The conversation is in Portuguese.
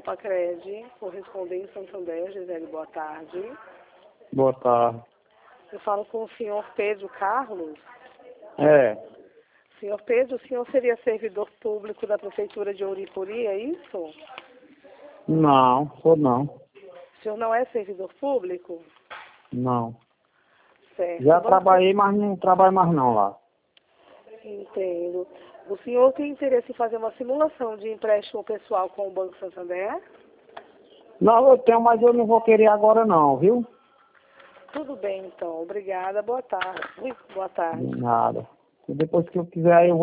Compacred, correspondente Santander, Gisele, boa tarde. Boa tarde. Eu falo com o senhor Pedro Carlos. É, Senhor Pedro, o senhor seria servidor público da Prefeitura de Ouricuri, é isso? não, sou não. O senhor não é servidor público? Não. Certo. Já trabalhei, mas não trabalho mais não lá. Entendo. O senhor tem interesse em fazer uma simulação de empréstimo pessoal com o Banco Santander? Não, eu tenho, mas eu não vou querer agora não, viu? Tudo bem, então. Obrigada. Boa tarde. Boa tarde. Nada. E depois que eu quiser, eu